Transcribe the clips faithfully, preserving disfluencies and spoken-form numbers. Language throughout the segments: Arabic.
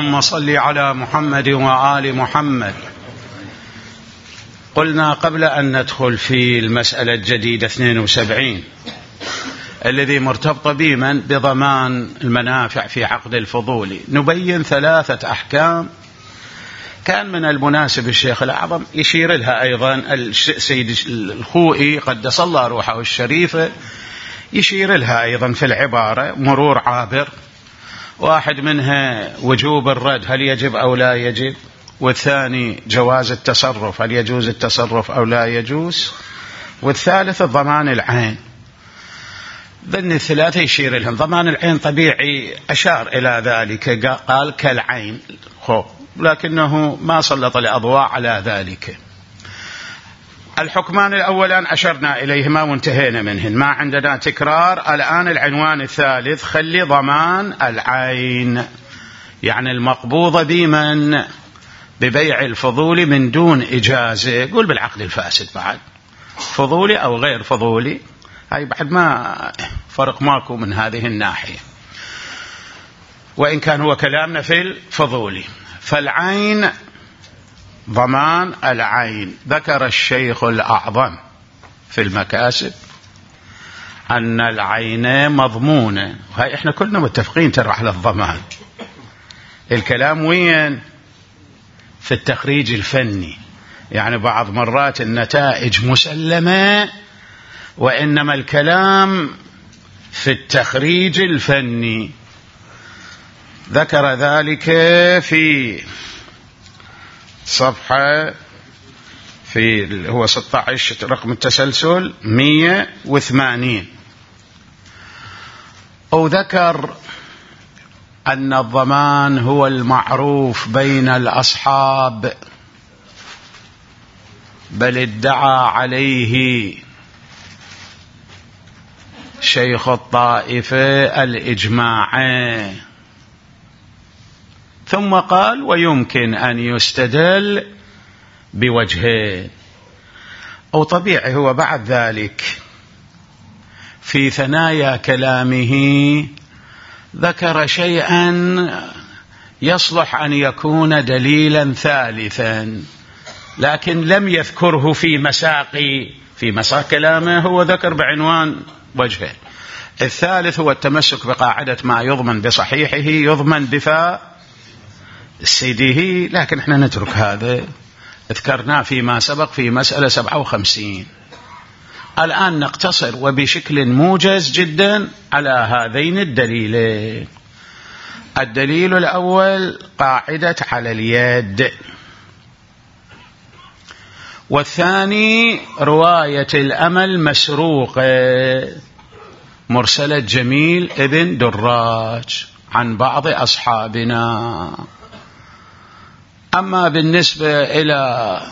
اللهم صل على محمد وآل محمد. قلنا قبل أن ندخل في المسألة الجديدة اثنين وسبعين الذي مرتبط بمن بضمان المنافع في عقد الفضولي، نبين ثلاثة أحكام كان من المناسب الشيخ الأعظم يشير لها أيضا السيد الخوئي قدس الله روحه الشريفة، يشير لها أيضا في العبارة مرور عابر. واحد منها وجوب الرد، هل يجب أو لا يجب، والثاني جواز التصرف، هل يجوز التصرف أو لا يجوز، والثالث ضمان العين. ذن الثلاثة يشير لهم. ضمان العين طبيعي أشار إلى ذلك، قال كالعين خو، لكنه ما سلط الأضواء على ذلك. الحكمان الأولان أشرنا إليهما وانتهينا منهن، ما عندنا تكرار. الآن العنوان الثالث خلي ضمان العين، يعني المقبوضة بمن ببيع الفضولي من دون إجازة، يقول بالعقد الفاسد بعد فضولي أو غير فضولي، هاي بعد ما فرق ماكو من هذه الناحية، وإن كان هو كلامنا في الفضولي. فالعين ضمان العين، ذكر الشيخ الأعظم في المكاسب أن العين مضمونة، وهي إحنا كلنا متفقين ترى على الضمان. الكلام وين؟ في التخريج الفني، يعني بعض مرات النتائج مسلمة، وإنما الكلام في التخريج الفني. ذكر ذلك في صفحة في هو ستة عشر رقم التسلسل مئة وثمانين، أو ذكر أن الضمان هو المعروف بين الأصحاب، بل ادعى عليه شيخ الطائفة الإجماع، ثم قال ويمكن أن يستدل بوجهين. أو طبيعي هو بعد ذلك في ثنايا كلامه ذكر شيئا يصلح أن يكون دليلا ثالثا، لكن لم يذكره في مساقي في مساق كلامه، هو ذكر بعنوان وجهين. الثالث هو التمسك بقاعدة ما يضمن بصحيحه يضمن بفاء سيده، لكن احنا نترك هذا، ذكرناه فيما سبق في مسألة سبعة وخمسين. الآن نقتصر وبشكل موجز جدا على هذين الدليلين. الدليل الأول قاعدة على اليد، والثاني رواية الأمل مسروقة مرسلة جميل ابن دراج عن بعض أصحابنا. أما بالنسبة إلى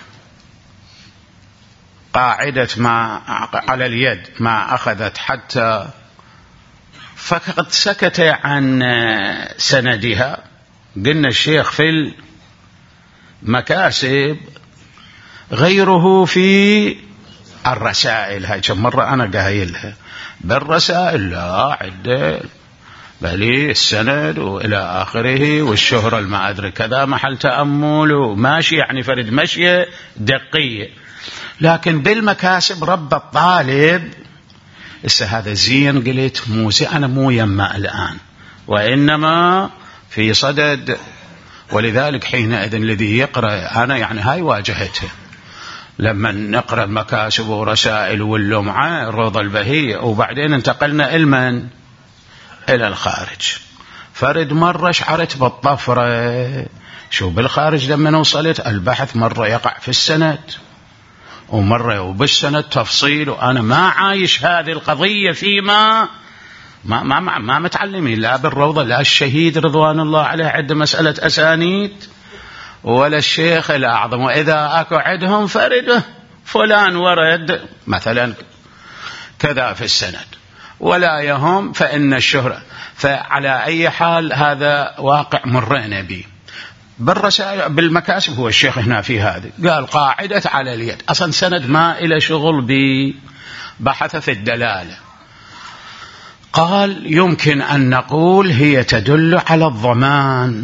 قاعدة ما على اليد ما أخذت حتى، فقد سكت عن سندها. قلنا الشيخ في المكاسب غيره في الرسائل، هاي كم مرة أنا قايلها، بالرسائل لا عدة، بل السند وإلى آخره، والشهرة الما أدري كذا محل تأمل وماشي، يعني فرد مشية دقية. لكن بالمكاسب رب الطالب إسا هذا زين، قلت موسى أنا مو يما الآن، وإنما في صدد. ولذلك حينئذ الذي يقرأ أنا يعني هاي واجهته لما نقرأ المكاسب ورسائل واللمعة الروضة البهية، وبعدين انتقلنا إلمن إلى الخارج. فرد مرة شعرت بالطفرة، شو بالخارج لما وصلت البحث مرة يقع في السند ومرة وبالسند تفصيل، وأنا ما عايش هذه القضية فيما ما, ما, ما, ما متعلمين لا بالروضة لا الشهيد رضوان الله عليه عند مسألة أسانيد، ولا الشيخ الأعظم. وإذا أكو عندهم فرده فلان ورد مثلا كذا في السند ولا يهم، فإن الشهرة. فعلى أي حال هذا واقع مرينا به. بالرسائل بالمكاسب هو الشيخ هنا في هذه قال قاعدة على اليد، أصلا سند ما إلى شغل ببحث في الدلالة. قال يمكن أن نقول هي تدل على الضمان،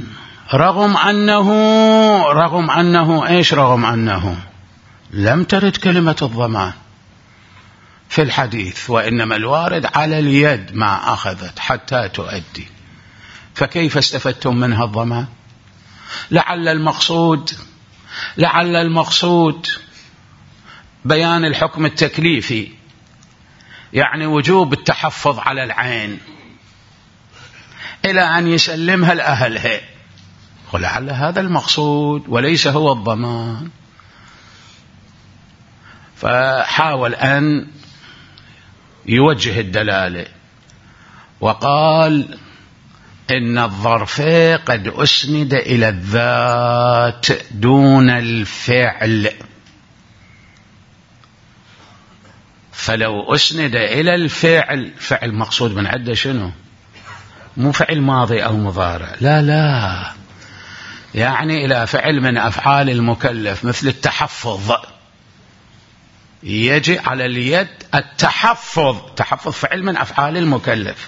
رغم أنه رغم أنه إيش رغم أنه لم ترد كلمة الضمان في الحديث، وإنما الوارد على اليد ما أخذت حتى تؤدي، فكيف استفدتم منها الضمان؟ لعل المقصود لعل المقصود بيان الحكم التكليفي، يعني وجوب التحفظ على العين إلى أن يسلمها لأهلها، ولعل هذا المقصود وليس هو الضمان. فحاول أن يوجه الدلالة وقال إن الظرف قد أسند إلى الذات دون الفعل، فلو أسند إلى الفعل، فعل مقصود من عدة شنو؟ مو فعل ماضي أو مضارع، لا لا، يعني إلى فعل من أفعال المكلف مثل التحفظ، يجي على اليد التحفظ، تحفظ فعل من أفعال المكلف،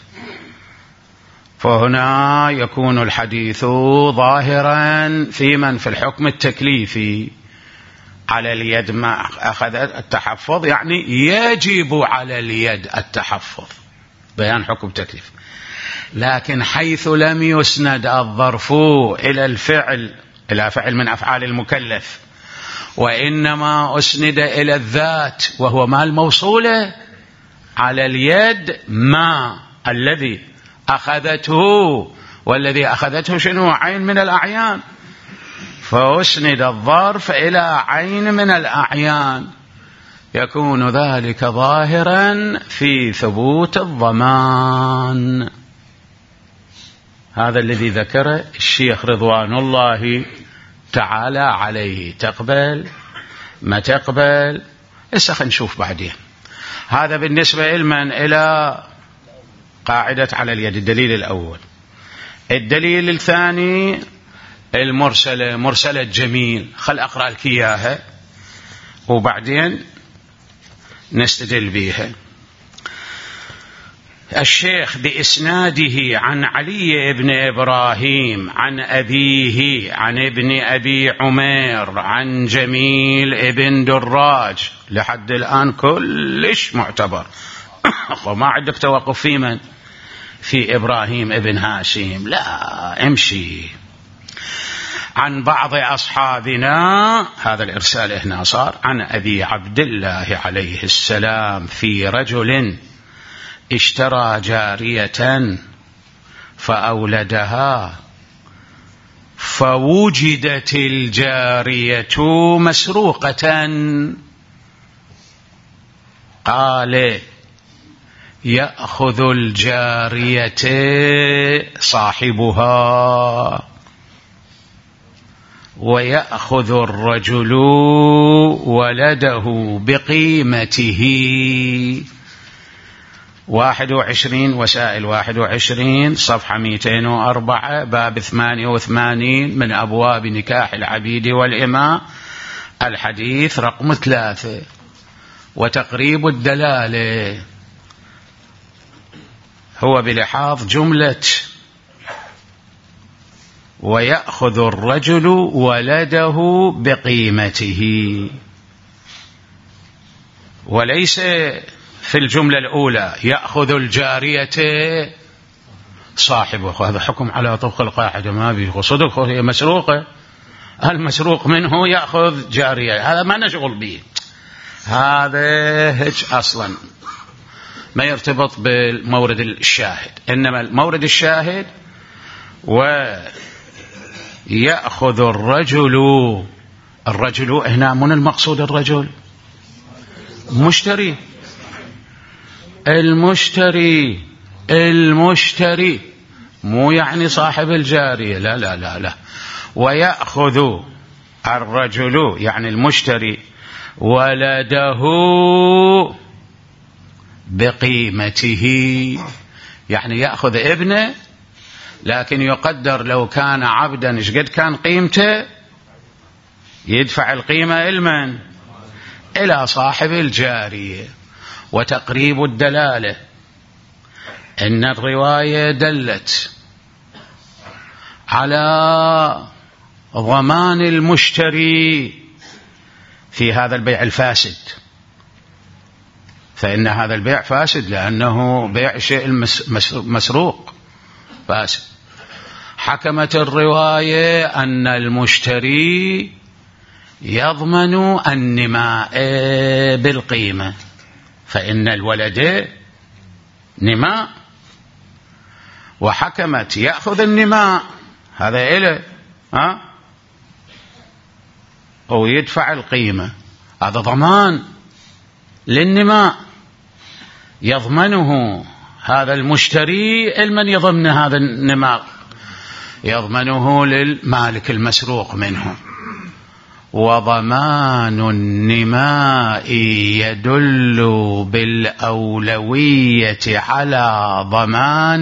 فهنا يكون الحديث ظاهرا في من في الحكم التكليفي على اليد ما أخذ التحفظ، يعني يجب على اليد التحفظ، بيان حكم تكليف. لكن حيث لم يسند الظرف إلى الفعل، إلى فعل من أفعال المكلف، وإنما أسند إلى الذات وهو ما الموصولة، على اليد ما الذي أخذته، والذي أخذته شنو؟ عين من الأعيان، فأسند الظرف إلى عين من الأعيان، يكون ذلك ظاهرا في ثبوت الضمان. هذا الذي ذكره الشيخ رضوان الله تعالى عليه. تقبل ما تقبل إسا نشوف بعدين. هذا بالنسبة لمن إلى قاعدة على اليد، الدليل الأول. الدليل الثاني المرسلة، مرسلة جميل، خل أقرأ لك إياها وبعدين نستدل بها. الشيخ بإسناده عن علي بن إبراهيم عن أبيه عن ابن أبي عمير عن جميل ابن دراج، لحد الآن كلش معتبر وما عندك توقف في من؟ في إبراهيم ابن هاشم، لا امشي. عن بعض أصحابنا، هذا الإرسال هنا صار عن أبي عبد الله عليه السلام في رجل اشترى جارية فأولدها فوجدت الجارية مسروقة، قال يأخذ الجارية صاحبها ويأخذ الرجل ولده بقيمته. واحد وعشرين وسائل واحد وعشرين صفحة مئتين وأربعة باب ثمانية وثمانين من أبواب نكاح العبيد والإماء، الحديث رقم ثلاثة. وتقريب الدلالة هو بلحاظ جملة ويأخذ الرجل ولده بقيمته، وليس في الجملة الأولى يأخذ الجارية صاحبه. هذا حكم على طبق القاعدة، ما به صدق، هي مسروقة، المسروق منه يأخذ جارية، هذا ما نشغل به، هذا هيك أصلا ما يرتبط بالمورد الشاهد. إنما المورد الشاهد ويأخذ الرجل، الرجل هنا من المقصود الرجل مشتري، المشتري المشتري مو يعني صاحب الجارية، لا لا لا لا. ويأخذ الرجل يعني المشتري ولده بقيمته، يعني يأخذ ابنه، لكن يقدر لو كان عبدا ايش قد كان قيمته، يدفع القيمة المن إلى صاحب الجارية. وتقريب الدلالة إن الرواية دلت على ضمان المشتري في هذا البيع الفاسد، فإن هذا البيع فاسد لأنه بيع شيء مسروق فاسد. حكمت الرواية أن المشتري يضمن النماء بالقيمة، فإن الولد نماء، وحكمت يأخذ النماء هذا إله ها أو يدفع القيمة، هذا ضمان للنماء يضمنه هذا المشتري. المن يضمن هذا النماء؟ يضمنه للمالك المسروق منه. وضمان النماء يدل بالأولوية على ضمان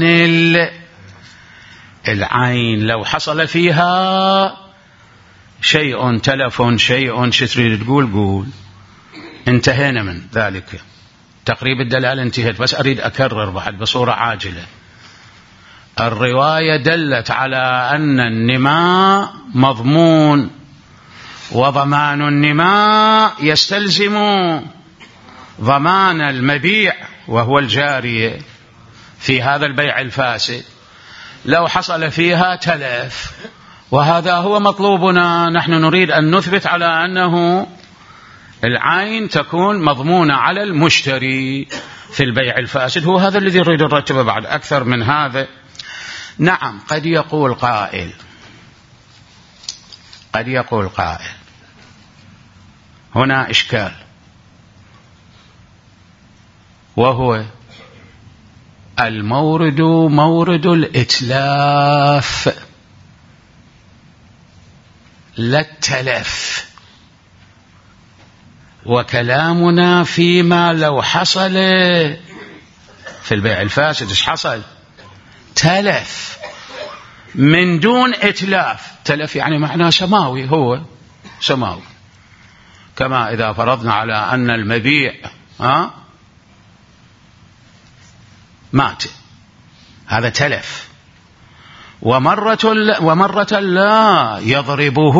العين. لو حصل فيها شيء تلف شيء شو تريد تقول؟ قول. انتهينا من ذلك، تقريب الدلالة انتهت، بس أريد أكرر بعد بصورة عاجلة. الرواية دلت على أن النماء مضمون، وضمان النماء يستلزم ضمان المبيع وهو الجارية في هذا البيع الفاسد. لو حصل فيها تلف، وهذا هو مطلوبنا، نحن نريد أن نثبت على أنه العين تكون مضمونة على المشتري في البيع الفاسد، هو هذا الذي نريد نرتبه بعد أكثر من هذا. نعم، قد يقول قائل قد يقول قائل هنا إشكال، وهو المورد مورد الإتلاف لا التلف، وكلامنا فيما لو حصل في البيع الفاسد. إيش حصل؟ تلف من دون إتلاف. تلف يعني معناه سماوي، هو سماوي، كما إذا فرضنا على أن المبيع ها مات، هذا تلف. ومرة ومرة لا يضربه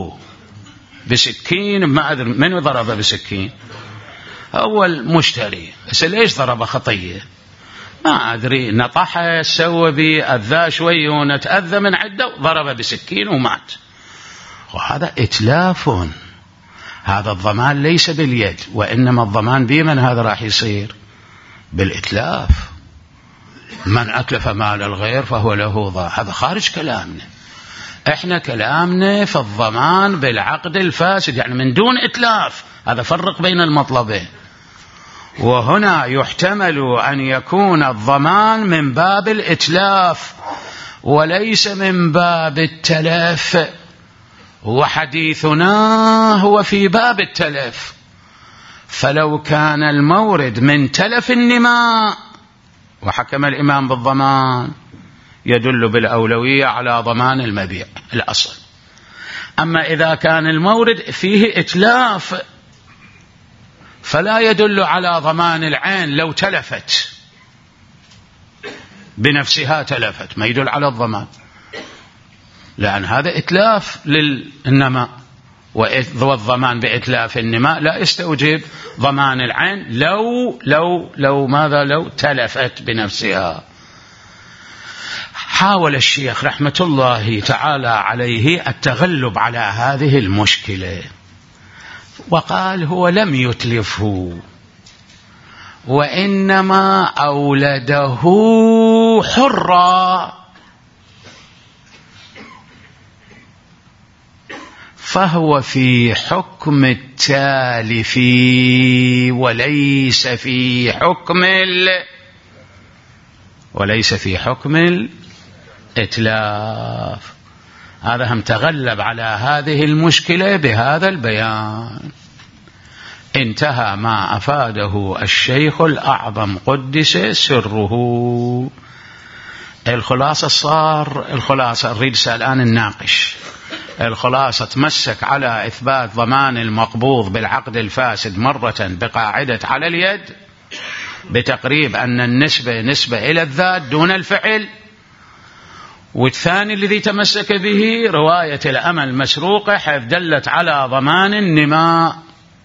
بسكين، ما أدري من ضرب بسكين، أول مشتري، بس ليش ضرب خطية ما أدري، نطحه سوى بي أذى شوي ونتأذى من عدة، ضرب بسكين ومات، وهذا إتلاف. هذا الضمان ليس باليد، وإنما الضمان بمن هذا راح يصير؟ بالإتلاف. من أتلف مال الغير فهو له ضار. هذا خارج كلامنا، احنا كلامنا في الضمان بالعقد الفاسد، يعني من دون إتلاف. هذا فرق بين المطلبين. وهنا يحتمل أن يكون الضمان من باب الإتلاف وليس من باب التلف، وحديثنا هو في باب التلف. فلو كان المورد من تلف النماء وحكم الإمام بالضمان يدل بالأولوية على ضمان المبيع الأصل. أما إذا كان المورد فيه إتلاف فلا يدل على ضمان العين. لو تلفت بنفسها تلفت ما يدل على الضمان، لأن هذا إتلاف للنماء، والضمان بإتلاف النماء لا يستوجب ضمان العين لو لو لو ماذا لو تلفت بنفسها. حاول الشيخ رحمة الله تعالى عليه التغلب على هذه المشكلة، وقال هو لم يتلفه، وإنما أولده حرا، فهو في حكم التالف وليس في حكم ال وليس في حكم الإتلاف. هذا هم تغلب على هذه المشكلة بهذا البيان. انتهى ما أفاده الشيخ الأعظم قدس سره. الخلاصة صار الخلاصة نريد الآن الناقش. الخلاصة تمسك على إثبات ضمان المقبوض بالعقد الفاسد مرة بقاعدة على اليد بتقريب أن النسبة نسبة إلى الذات دون الفعل، والثاني الذي تمسك به رواية الأمة المسروقة حيث دلت على ضمان النماء،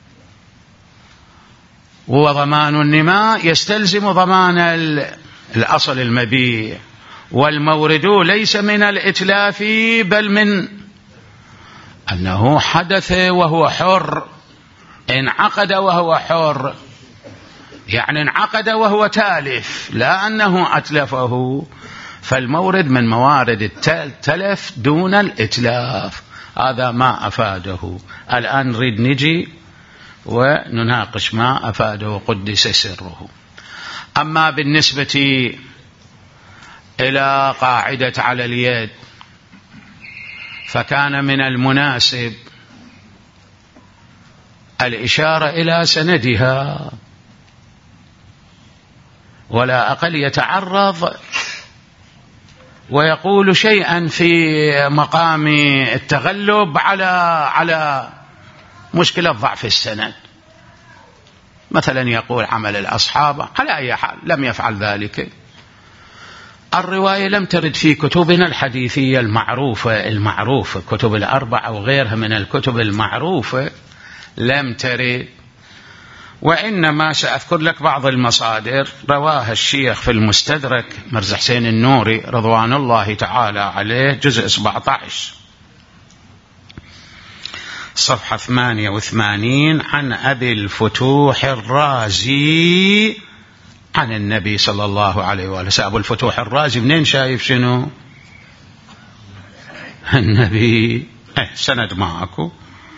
وضمان النماء يستلزم ضمان الأصل المبيع، والمورد ليس من الإتلاف بل من أنه حدث وهو حر، انعقد وهو حر، يعني انعقد وهو تالف لا أنه أتلفه، فالمورد من موارد التلف دون الإتلاف. هذا ما أفاده. الآن نريد نجي ونناقش ما أفاده قدس سره. أما بالنسبة إلى قاعدة على اليد فكان من المناسب الإشارة إلى سندها، ولا أقل يتعرض ويقول شيئا في مقام التغلب على على مشكلة ضعف السند، مثلا يقول عمل الأصحاب على أي حال لم يفعل ذلك. الرواية لم ترد في كتبنا الحديثية المعروفة المعروفة كتب الأربع أو غيرها من الكتب المعروفة لم ترد، وإنما سأذكر لك بعض المصادر رواها الشيخ في المستدرك مرزا حسين النوري رضوان الله تعالى عليه جزء سبعة عشر صفحة ثمانية وثمانين عن أبي الفتوح الرازي عن النبي صلى الله عليه وآله. أبو الفتوح الرازي منين شايف شنو؟ النبي. سند معكم.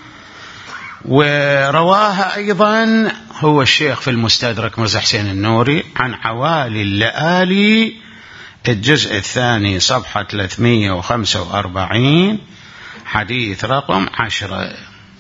ورواها أيضا هو الشيخ في المستدرك مرزا حسين النوري عن عوالي اللآلي الجزء الثاني صفحة ثلاثمئة وخمسة وأربعين حديث رقم عشرة.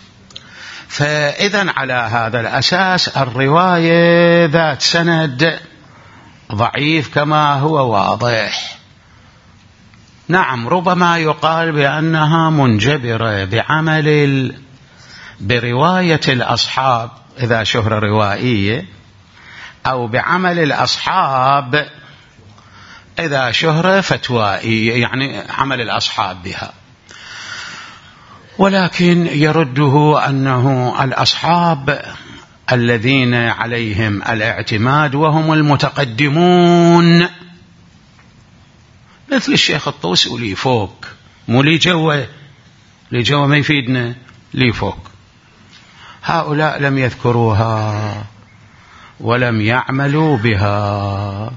فإذا على هذا الأساس الرواية ذات سند ضعيف كما هو واضح. نعم ربما يقال بأنها منجبرة بعمل ال... برواية الأصحاب إذا شهر روائية، أو بعمل الأصحاب إذا شهر فتوائية، يعني عمل الأصحاب بها. ولكن يرده أنه الأصحاب الذين عليهم الاعتماد وهم المتقدمون مثل الشيخ الطوسي ولي فوق، مو لي جوه، لي جوه ما يفيدنا، لي فوق. هؤلاء لم يذكروها ولم يعملوا بها.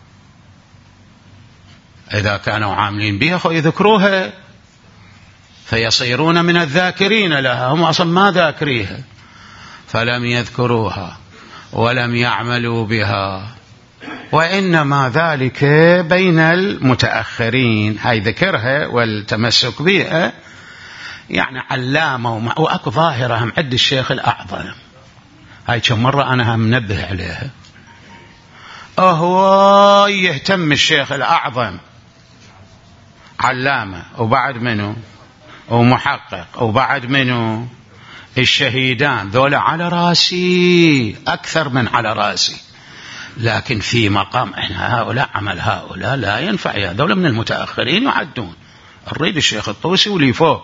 إذا كانوا عاملين بها فيذكروها فيصيرون من الذاكرين لها، هم أصلا ما ذاكريها، فلم يذكروها ولم يعملوا بها، وإنما ذلك بين المتأخرين. هاي ذكرها والتمسك بها يعني علامة، وأكو ظاهرة هم عد الشيخ الأعظم، هاي كم مرة أنا هم منبه عليها. أهو يهتم الشيخ الأعظم علامة، وبعد منه ومحقق، وبعد منه الشهيدان، ذولا على راسي أكثر من على راسي، لكن في مقام إحنا هؤلاء عمل هؤلاء لا ينفع، يا ذولا من المتأخرين يعدون، الريد الشيخ الطوسي ولي فوق.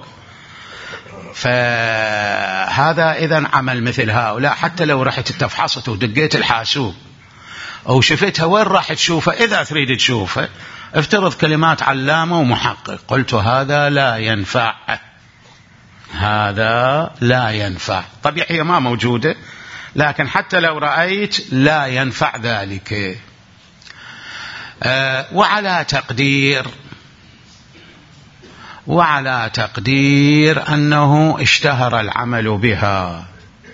فهذا إذن عمل مثل هؤلاء، حتى لو رحت تفحصت ودقيت الحاسوب أو شفتها وين راح تشوفها، إذا تريد تشوفها افترض كلمات علامة ومحقق، قلت هذا لا ينفع، هذا لا ينفع. طبيعي هي ما موجودة، لكن حتى لو رأيت لا ينفع ذلك. أه وعلى تقدير وعلى تقدير أنه اشتهر العمل بها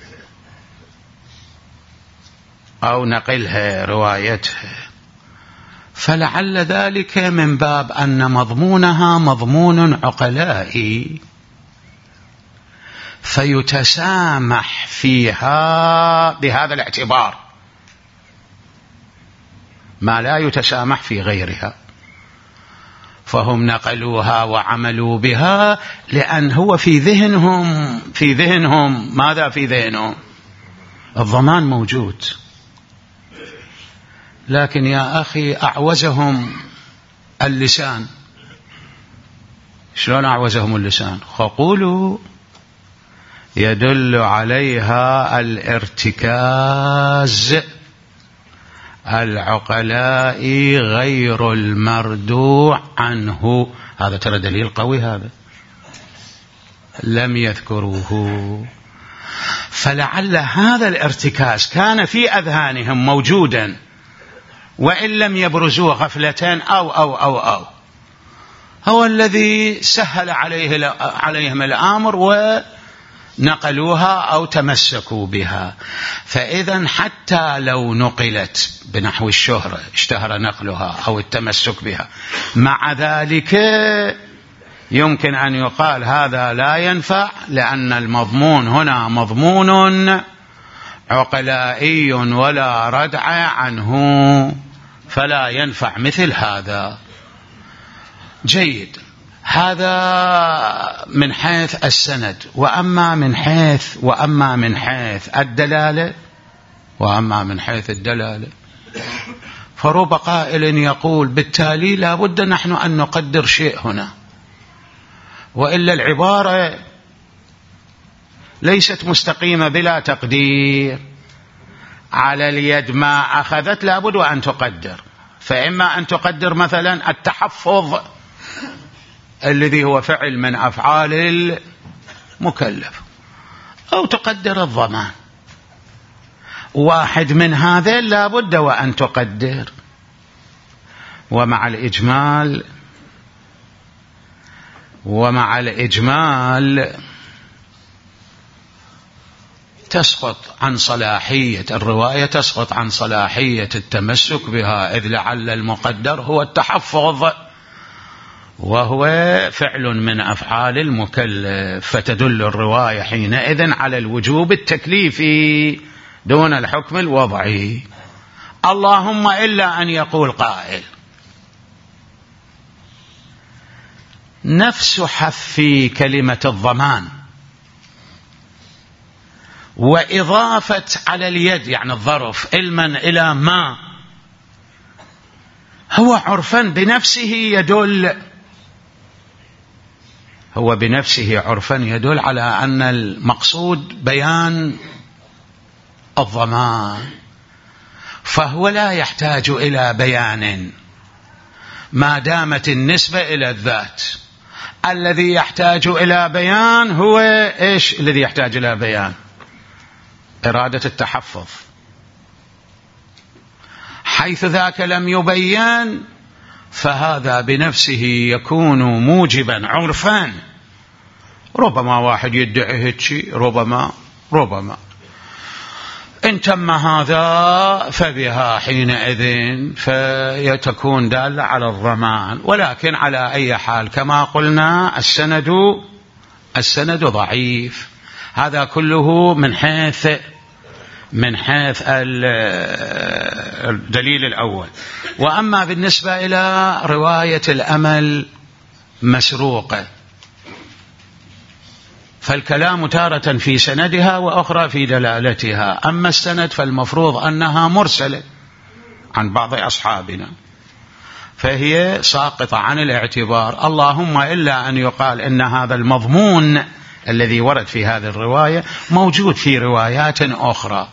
أو نقلها روايتها، فلعل ذلك من باب أن مضمونها مضمون عقلائي فيتسامح فيها بهذا الاعتبار ما لا يتسامح في غيرها، فهم نقلوها وعملوا بها لأن هو في ذهنهم في ذهنهم ماذا في ذهنهم؟ الضمان موجود، لكن يا أخي أعوزهم اللسان شلون أعوزهم اللسان؟ قولوا يدل عليها الارتكاز العقلاء غير المردوع عنه. هذا ترى دليل قوي، هذا لم يذكروه. فلعل هذا الارتكاز كان في أذهانهم موجودا وإن لم يبرزوه غفلتين أو أو أو أو هو الذي سهل عليه عليهم الأمر ونقلوها أو تمسكوا بها. فإذا حتى لو نقلت بنحو الشهرة اشتهر نقلها أو التمسك بها، مع ذلك يمكن أن يقال هذا لا ينفع، لأن المضمون هنا مضمون عقلائي ولا ردع عنه، فلا ينفع مثل هذا. جيد، هذا من حيث السند. وأما من حيث وأما من حيث الدلالة وأما من حيث الدلالة فرب قائل يقول بالتالي لا بد نحن أن نقدر شيء هنا، وإلا العبارة ليست مستقيمة بلا تقدير. على اليد ما أخذت لا بد أن تقدر، فإما أن تقدر مثلا التحفظ الذي هو فعل من أفعال المكلف، أو تقدر الضمان. واحد من هذا لا بد وأن تقدر. ومع الإجمال ومع الإجمال تسقط عن صلاحية الرواية، تسقط عن صلاحية التمسك بها، إذ لعل المقدر هو التحفظ وهو فعل من أفعال المكلف، فتدل الرواية حينئذ على الوجوب التكليفي دون الحكم الوضعي. اللهم إلا أن يقول قائل نفس حذف كلمة الضمان وإضافة على اليد يعني الظرف علما إلى ما هو عرفا بنفسه يدل هو بنفسه عرفا يدل على أن المقصود بيان الضمان، فهو لا يحتاج إلى بيان ما دامت النسبة إلى الذات. الذي يحتاج إلى بيان هو إيش الذي يحتاج إلى بيان؟ إرادة التحفظ. حيث ذاك لم يبين فهذا بنفسه يكون موجبا عرفا. ربما واحد يدعي هيك، ربما ربما إن تم هذا فبها حينئذ فيتكون دالة على الضمان. ولكن على أي حال كما قلنا السند السند ضعيف. هذا كله من حيث من حيث الدليل الأول. وأما بالنسبة إلى رواية الأمل مسروقة فالكلام تارة في سندها وأخرى في دلالتها. أما السند فالمفروض أنها مرسلة عن بعض أصحابنا، فهي ساقطة عن الاعتبار. اللهم إلا أن يقال إن هذا المضمون الذي ورد في هذه الرواية موجود في روايات أخرى.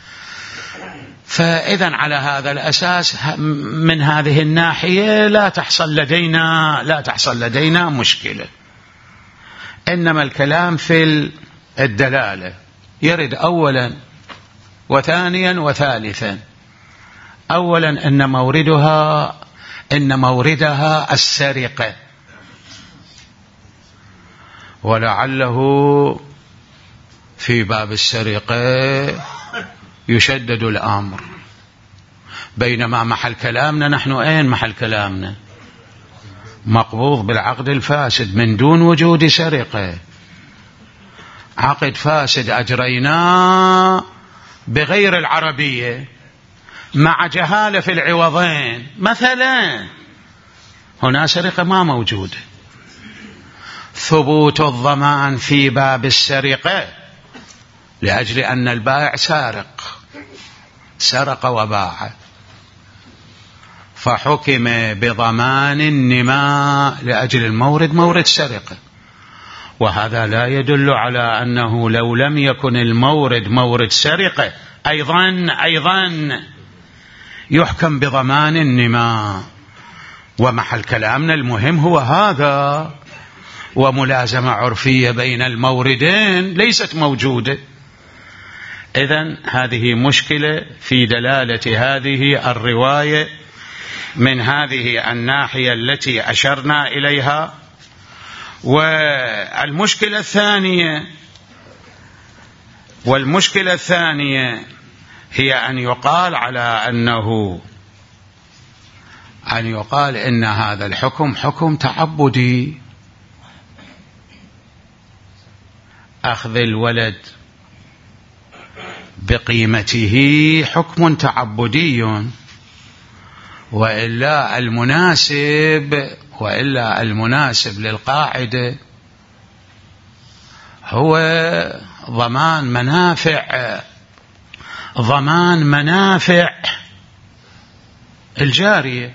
فإذا على هذا الأساس من هذه الناحية لا تحصل لدينا لا تحصل لدينا مشكلة. إنما الكلام في الدلالة يرد أولا وثانيا وثالثا. أولا إن موردها إن موردها السرقة، ولعله في باب السرقة يشدد الأمر، بينما محل كلامنا نحن أين محل كلامنا؟ مقبوض بالعقد الفاسد من دون وجود سرقة. عقد فاسد أجريناه بغير العربية مع جهالة في العوضين، مثلا هنا سرقة ما موجودة. ثبوت الضمان في باب السرقة لأجل أن البائع سارق، سرق وباع، فحكم بضمان النماء لأجل المورد مورد سرقة، وهذا لا يدل على أنه لو لم يكن المورد مورد سرقة أيضا أيضا يحكم بضمان النماء. ومحل كلامنا المهم هو هذا، وملازمة عرفية بين الموردين ليست موجودة. إذن هذه مشكلة في دلالة هذه الرواية من هذه الناحية التي أشرنا إليها. والمشكلة الثانية والمشكلة الثانية هي أن يقال على أنه أن يقال إن هذا الحكم حكم تعبدي، أخذ الولد بقيمته حكم تعبدي، وإلا المناسب وإلا المناسب للقاعدة هو ضمان منافع ضمان منافع الجارية.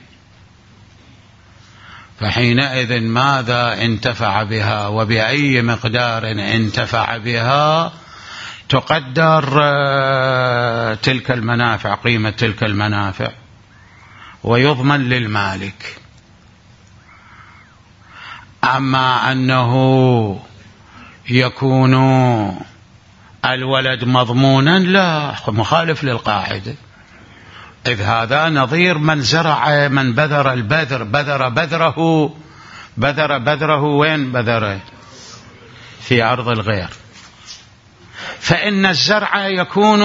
فحينئذ ماذا انتفع بها وبأي مقدار انتفع بها تقدر تلك المنافع، قيمة تلك المنافع، ويضمن للمالك. أما أنه يكون الولد مضمونا لا، مخالف للقاعدة، إذ هذا نظير من زرع من بذر البذر بذر بذره بذر بذره وين بذره؟ في أرض الغير. فإن الزرع يكون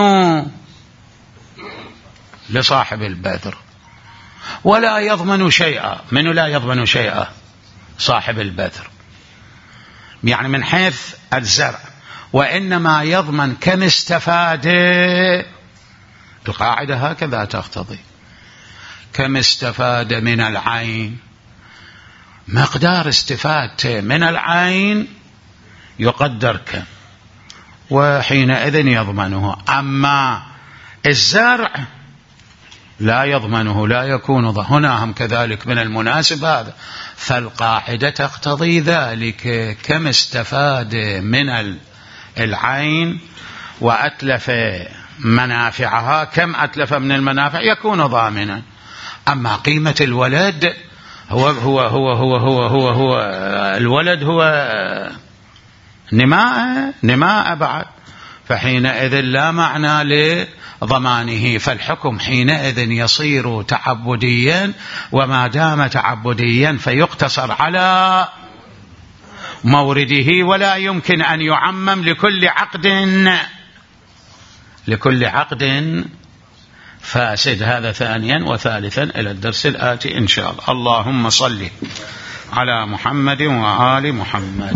لصاحب البذر ولا يضمن شيئا. من لا يضمن شيئا؟ صاحب البذر، يعني من حيث الزرع، وإنما يضمن كم استفاد. القاعدة هكذا تقتضي، كم استفاد من العين، مقدار استفادته من العين يقدر كم، وحينئذ يضمنه. أما الزرع لا يضمنه، لا يكون ضمن. هنا هم كذلك من المناسب هذا، فالقاعدة تقتضي ذلك، كم استفاد من العين وأتلف منافعها، كم أتلف من المنافع يكون ضامنا. أما قيمة الولد هو هو هو هو هو هو, هو الولد هو نماء نماء بعد، فحينئذ لا معنى لضمانه. فالحكم حينئذ يصير تعبديا، وما دام تعبديا فيقتصر على مورده، ولا يمكن أن يعمم لكل عقد لكل عقد فاسد. هذا ثانيا. وثالثا إلى الدرس الآتي إن شاء الله. اللهم صل على محمد وآل محمد.